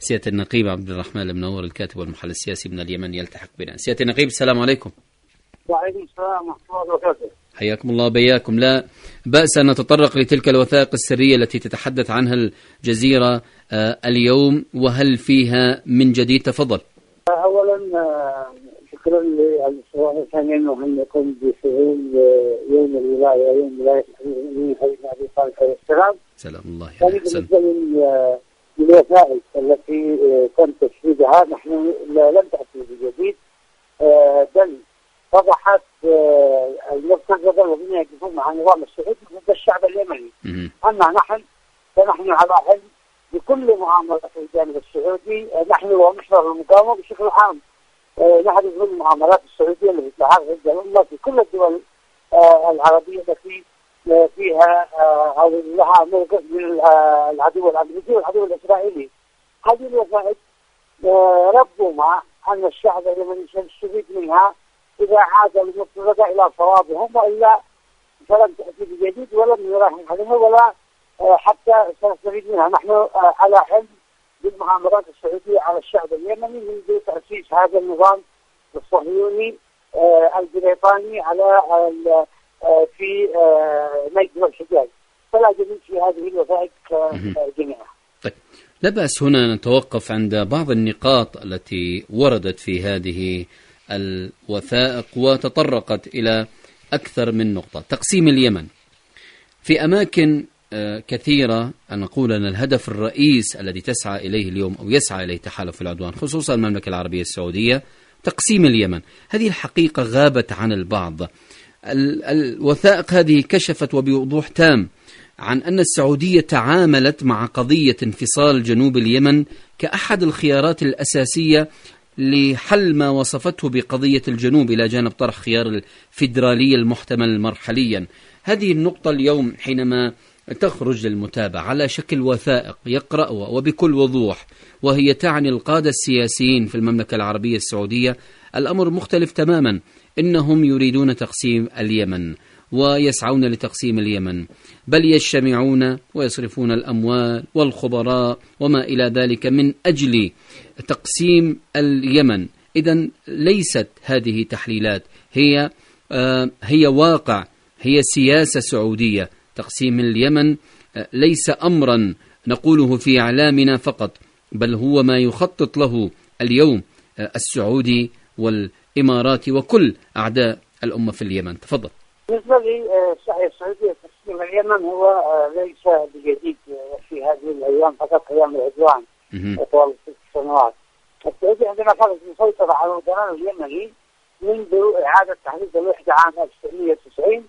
سيادة النقيب عبد الرحمن المنور الكاتب والمحلل السياسي من اليمن يلتحق بنا. سيادة النقيب السلام عليكم. وعليكم السلام ورحمة الله وبركاته. حياكم الله وبياكم. لا بأس أن نتطرق لتلك الوثائق السرية التي تتحدث عنها الجزيرة اليوم، وهل فيها من جديد؟ تفضل. أولا شكرا للسؤال الثاني أنه أن يكون بشهور يوم الولاية، يوم ولاية الأمير سيدنا أبي طالب عليه السلام. سلام الله عليه. بالنسبة للوثائق التي تم تشريدها نحن لم تأتي بجديد، بل وضحت المرتزقة الذين يقفون مع النظام السعودي ضد الشعب اليمني. أما نحن فنحن على علم بكل مؤامرات الجانب السعودي، نحن ومحور المقاومة بشكل عام نحن من المؤامرات السعودية التي تعرض ضد الأمة في كل الدول العربية التي فيها أو لها موقف من العدو الأمريكي والعدو الإسرائيلي. هذه الوثائق ربما أن الشعب اليمني سيستفيد منها إذا عاد المرتزقة إلى صوابهم، وإلا فلم تأتي بجديد ولم نراهن عليها ولا حتى سنستفيد منها. نحن على علم بالمؤامرات السعودية على الشعب اليمني منذ تأسيس هذا النظام الصهيوني البريطاني على في نجد والحجاز، فلا جديد في هذه الوثائق جميعها. طيب، لا بأس هنا نتوقف عند بعض النقاط التي وردت في هذه الوثائق وتطرقت إلى أكثر من نقطة. تقسيم اليمن في أماكن كثيرة، أن نقول أن الهدف الرئيس الذي تسعى إليه اليوم أو يسعى إليه تحالف العدوان خصوصا المملكة العربية السعودية تقسيم اليمن. هذه الحقيقة غابت عن البعض. الوثائق هذه كشفت وبوضوح تام عن أن السعودية تعاملت مع قضية انفصال جنوب اليمن كأحد الخيارات الأساسية لحل ما وصفته بقضية الجنوب، إلى جانب طرح خيار الفيدرالية المحتمل مرحليا. هذه النقطة اليوم حينما تخرج للمتابعة على شكل وثائق يقرأها وبكل وضوح، وهي تعني القادة السياسيين في المملكة العربية السعودية، الأمر مختلف تماما. إنهم يريدون تقسيم اليمن ويسعون لتقسيم اليمن، بل يجتمعون ويصرفون الأموال والخبراء وما إلى ذلك من أجل تقسيم اليمن. إذن ليست هذه تحليلات، هي واقع، هي سياسة سعودية. تقسيم اليمن ليس أمرا نقوله في إعلامنا فقط، بل هو ما يخطط له اليوم السعودي والإمارات وكل أعداء الأمة في اليمن. تفضل. بالنسبة للسعي السعودية تقسيم اليمن هو ليس بجديد في هذه الأيام، فقط أيام العدوان طوال 6 سنوات. السعودية عندما كانت مسيطرة على الوطن اليمني منذ إعادة تحديد الوحدة عام 1990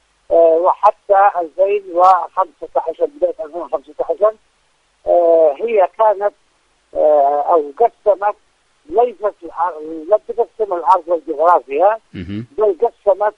وحتى 2015 بداية 2015 هي كانت أو قسمت، ليست لم تقسم الأرض والجغرافيا، بل قسمت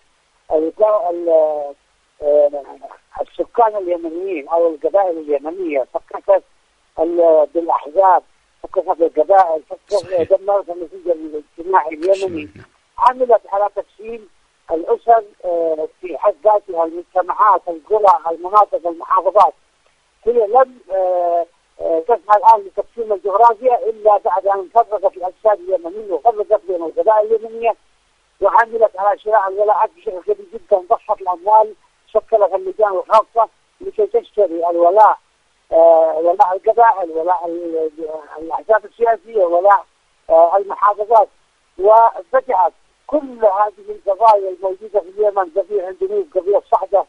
السكان اليمنيين أو القبائل اليمنية، فككت بالأحزاب، فككت القبائل، دمرت النتيجة الاجتماعي اليمني. عملت على تقسيم الأسر في حد ذاتها، المجتمعات، القرى، المناطق، المحافظات. هي لم تسعى الآن لتقسيم الجغرافيا إلا بعد أن فرقت الأجساد اليمنية وفرقت بين القبائل اليمنية، وعملت على شراء الولاءات بشكل كبير جدا، ضخت الأموال، شكلت اللجان الخاصة لكي تشتري الولاء، ولاء القبائل، ولاء الأحزاب السياسية، ولاء المحافظات، وفتحت كل هذه القضايا الموجودة في اليمن، قضية الجنوب، قضية الصحدة،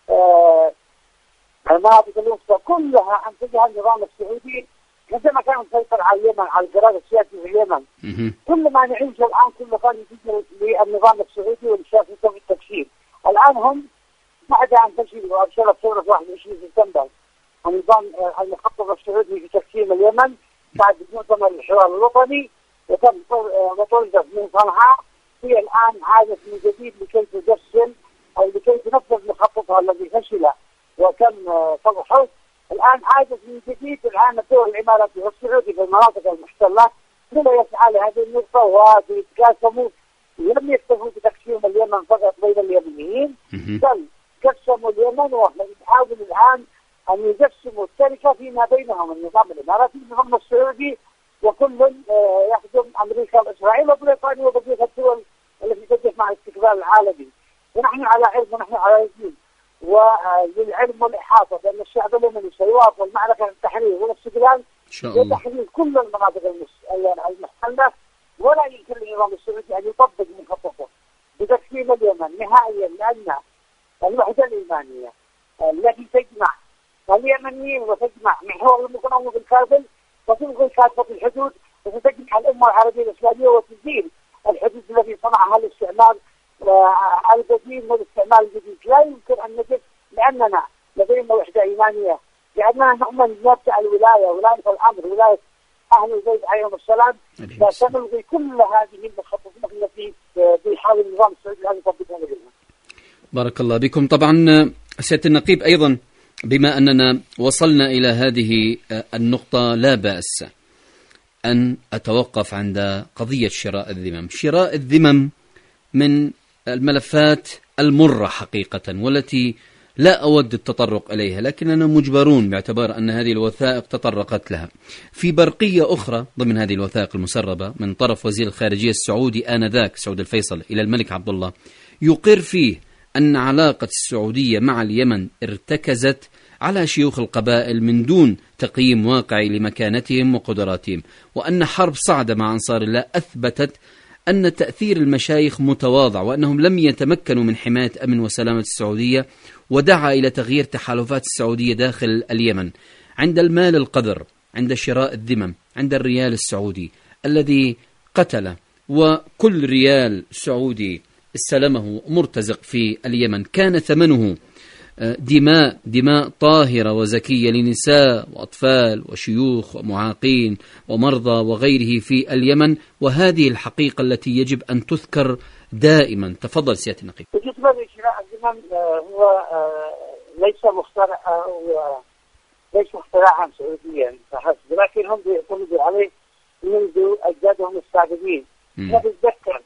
المناطق الوسطى، كلها أنتجها النظام السعودي عندما كان مسيطر على اليمن، على القرار السياسي في اليمن. كل ما نعيشه الآن كله كان يجي للنظام السعودي والشافعي في التكشيف. الآن هم بعد أن تشيل وأبشرت ثورة 21 سبتمبر النظام المخطط السعودي في تقسيم اليمن بعد مؤتمر الحوار الوطني، وتم وطردت من صنعاء. هي الآن عادت من جديد لكي تجسم أو لكي تنفذ مخططها الذي فشل وتم فضحه. الآن عادت من جديد. الآن الدول الإماراتي والسعودي في المناطق المحتلة كله يسعى لهذه النقطة ويتقاسموا. لم يكتفوا بتقسيم اليمن فقط بين اليمنيين، بل قسموا اليمن، ويحاولوا الآن أن يقسموا التركة فيما بينهم، النظام الإماراتي والنظام السعودي وكل يخدم أمريكا وإسرائيل وبريطانيا وبقية الدول التي تقف مع الاستقبال العالمي. ونحن على علم ونحن على يقين وللعلم والإحاطة بأن الشعب اليمني سيواصل معركة التحرير والاستقلال وتحرير كل المناطق المحتلة، ولا يمكن للنظام السعودي أن يطبق مخططه بتسليم اليمن نهائيا، لأن الوحدة الإيمانية التي تجمع اليمنيين وتجمع محور المقاومة بالكامل وتلغي كافة الحدود وتجمع الأمة العربية الإسلامية وتزيل الحدود التي صنعها الاستعمار القديم والاستعمال الجديد. لا يمكن أن نجد، لأننا لدينا وحدة إيمانية، لأننا نؤمن بمبدأ الولاية، ولاية الأمر، ولاية أهل البيت عليهم السلام، فسنلغي كل هذه المخططات التي بيحاول النظام السعودي أن يطبقها لدينا. بارك الله بكم. طبعا سيادة النقيب، أيضا بما أننا وصلنا إلى هذه النقطة لا بأس أن أتوقف عند قضية شراء الذمم. شراء الذمم من الملفات المرة حقيقة، والتي لا أود التطرق إليها، لكننا مجبرون باعتبار أن هذه الوثائق تطرقت لها. في برقية أخرى ضمن هذه الوثائق المسربة من طرف وزير الخارجية السعودي آنذاك سعود الفيصل إلى الملك عبد الله، يقر فيه أن علاقة السعودية مع اليمن ارتكزت على شيوخ القبائل من دون تقييم واقعي لمكانتهم وقدراتهم، وأن حرب صعدة مع أنصار الله أثبتت أن تأثير المشايخ متواضع، وأنهم لم يتمكنوا من حماية أمن وسلامة السعودية، ودعا إلى تغيير تحالفات السعودية داخل اليمن. عند المال القذر، عند شراء الذمم، عند الريال السعودي الذي قتل، وكل ريال سعودي استلمه مرتزق في اليمن كان ثمنه دماء طاهرة وزكية لنساء وأطفال وشيوخ ومعاقين ومرضى وغيره في اليمن، وهذه الحقيقة التي يجب أن تذكر دائما. تفضل سيادة النقيب. بالنسبة لشراء الذمم هو ليس اختراعا سعوديا فحسب، ولكن هم بيعتمدوا عليه منذ أجدادهم السابقين. نتذكر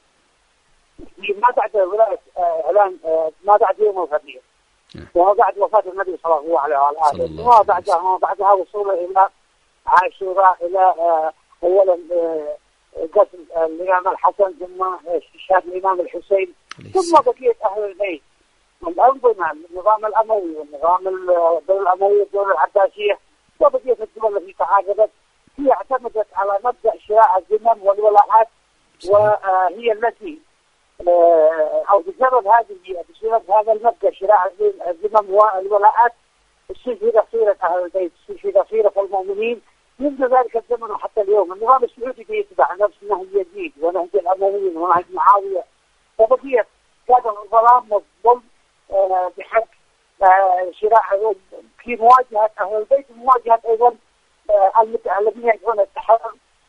ما بعد ولاية إعلان ما بعد يوم الغدير وما بعد وفاة النبي صلى الله عليه وآله وما بعدها وصوله إلى عاشوراء، إلى أولا قتل الإمام الحسن، ثم استشهاد الإمام الحسين، ثم بقية أهل البيت والأنظمة، النظام الأموي والنظام الدولة الأموية والدولة العباسية وبقية الدول التي تعاقبت، هي اعتمدت على مبدأ شراء الذمم والولاءات، وهي التي أو بسبب هذا المبدأ شراء الذمم والولاءات استشهد خيرة أهل البيت، استشهد خيرة المؤمنين منذ ذلك الزمن وحتى اليوم. النظام السعودي يتبع نفس نهج يزيد ونهج الأمويين ونهج معاوية، وبقية هذا الظلام والظلم بحق شراء في مواجهة أهل البيت ومواجهة أيضا الذين يدعون التحرر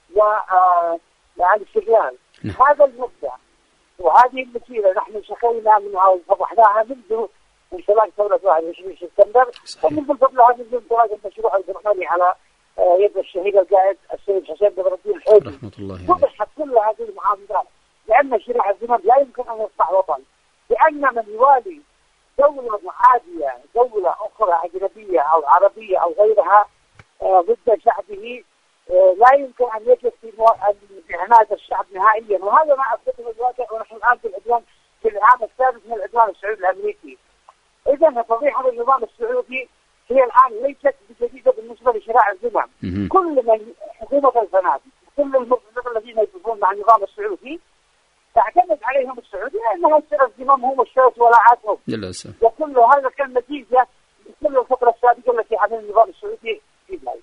والاستقلال. هذا المبدأ وهذه المسيرة نحن شكينا منها وفضحناها منذ انطلاق ثورة 21 سبتمبر، ومنذ قبلها منذ انطلاق المشروع البرلماني على يد الشهيد القائد السيد حسين بدر الدين الحوثي. وضحت كل هذه المعاملات، لأن شراء الذمم لا يمكن أن يصنع وطن، لأن من يوالي دولة معادية، دولة أخرى أجنبية أو عربية أو غيرها ضد شعبه، لا يمكن أن يجد في عناية الشعب نهائيا. وهذا ما أثبته الواقع، ونحن الآن في العام الثالث من العدوان السعودي الأمريكي. إذن فضيحة النظام السعودي هي الآن ليست بجديدة بالنسبة لشراء الذمم. كل من حكومة الفنادق، كل المرتزقة الذين يدخلون مع النظام السعودي تعتمد عليهم السعودية أنها شراء الذمم هم وشراء ولاءاتهم، وكل هذا كان نتيجة لكل الفترة السابقة التي عمل النظام السعودي في بلاد.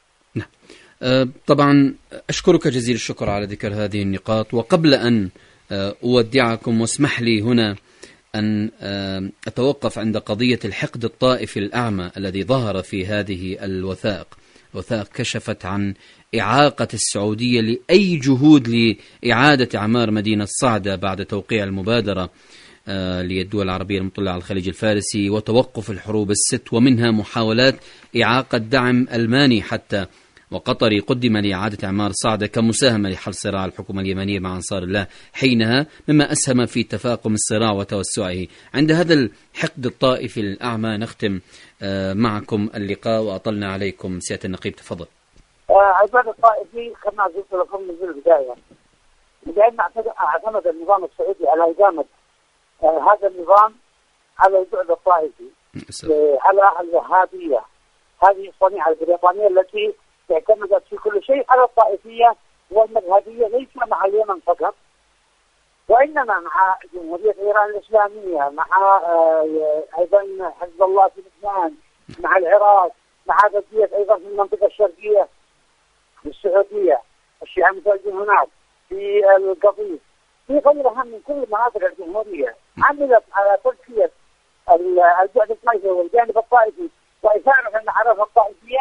طبعا أشكرك جزيل الشكر على ذكر هذه النقاط. وقبل أن أودعكم واسمح لي هنا أن أتوقف عند قضية الحقد الطائفي الأعمى الذي ظهر في هذه الوثائق. الوثائق كشفت عن إعاقة السعودية لأي جهود لإعادة أعمار مدينة صعدة بعد توقيع المبادرة للدول العربية المطلة على الخليج الفارسي وتوقف الحروب الست، ومنها محاولات إعاقة دعم ألماني حتى وقطري قدم لإعادة إعمار صعدة كمساهمة لحل صراع الحكومة اليمنية مع أنصار الله حينها، مما أسهم في تفاقم الصراع وتوسعه. عند هذا الحقد الطائفي الأعمى نختم معكم اللقاء، وأطلنا عليكم سيادة النقيب. تفضل. عباد الطائفي كما قلت لكم من البداية، لأن اعتمد النظام السعودي على إقامة هذا النظام على البعد الطائفي، على الوهابية. هذه الصنيعة البريطانية التي اعتمدت في كل شيء على الطائفية والمذهبية، ليس مع اليمن فقط وإنما مع جمهورية إيران الإسلامية، مع أيضا حزب الله في لبنان، مع العراق، مع بقية أيضا في المنطقة الشرقية في السعودية، الشيعة متواجدين هناك في القضية، في غيرها من كل مناطق الجمهورية. عملت على تزكية البعد الطائفي والجانب الطائفي وإثارة المعارف الطائفية،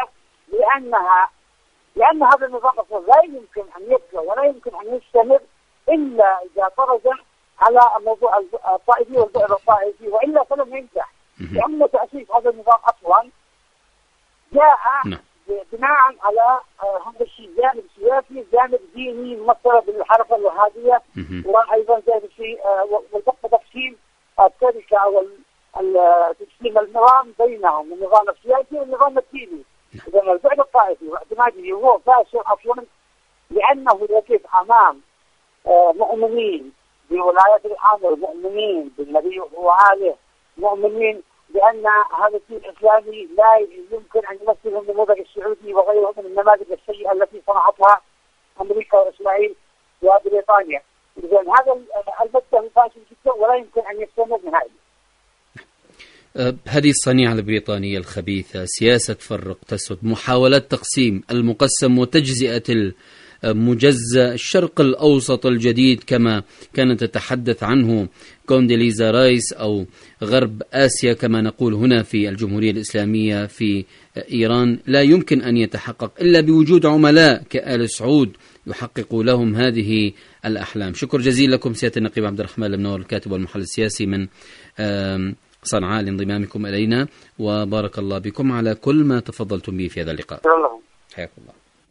لأن هذا النظام لا يمكن أن يبقى ولا يمكن أن يستمر إلا إذا خرج على الموضوع الطائفي والبعد الطائفي، وإلا فلن ينجح. لأن تأسيس هذا النظام أصلا جاء بناء على هذا الشيء، جانب سياسي، جانب ديني ممثل بالحركة الوهابية، وأيضا جانب شيء وتقسيم التركة أو تقسيم النظام بينهم، النظام السياسي والنظام الديني. إذا البعد الطائفي واعتماده هو فاشل أصلا، لأنه يقف أمام مؤمنين بولاية الأمر، مؤمنين بالنبي وآله، مؤمنين بأن هذا الدين الإسلامي لا يمكن أن يمثل النموذج السعودي وغيره من النماذج السيئة التي صنعتها أمريكا وإسرائيل وبريطانيا. إذا هذا المبدأ فاشل جدا ولا يمكن أن يستمر نهائيا. هذه الصنيعة البريطانية الخبيثة، سياسة فرق تسد، محاولات تقسيم المقسم وتجزئة المجزأ، الشرق الأوسط الجديد كما كانت تتحدث عنه كونديليزا رايس، أو غرب آسيا كما نقول هنا في الجمهورية الإسلامية في إيران، لا يمكن أن يتحقق إلا بوجود عملاء كآل سعود يحققوا لهم هذه الأحلام. شكر جزيل لكم سيادة النقيب عبد الرحمن المنور، الكاتب والمحلل السياسي من صنعاء، لانضمامكم إلينا، وبارك الله بكم على كل ما تفضلتم به في هذا اللقاء. حياكم الله.